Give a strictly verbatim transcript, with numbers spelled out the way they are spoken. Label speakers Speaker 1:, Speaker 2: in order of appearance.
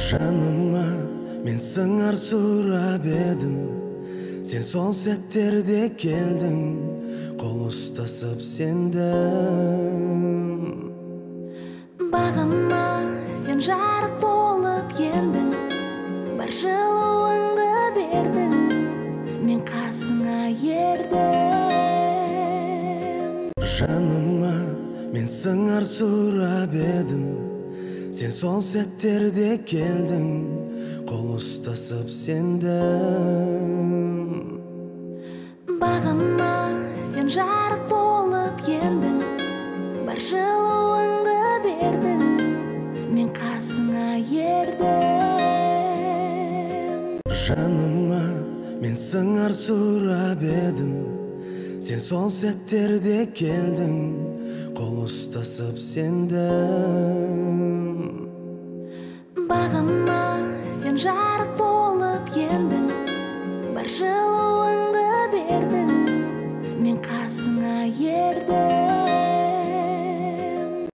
Speaker 1: Жаныма мен сыңар сұрап едім, сен сол сәттерде келдің, қол ұстасып сендім.
Speaker 2: Бағыма сен жарық болып ендің, бар жылуыңды бердің, мен қасыңа ердім.
Speaker 1: Жаныма мен сыңар сұрап едім, сен сол сәттерде келдің, қол ұстасып сендім.
Speaker 2: Бағыма сен жарық болып ендің, бар жылуыңды бердің, мен қасыңа ердім.
Speaker 1: Жаныма мен сыңар сұрап едім, сен сол сәттерде келдің, қол ұстасып сендім.
Speaker 2: Бағыма сен жарық болып ендің, бар жылуыңды бердің, мен қасыңа ердім.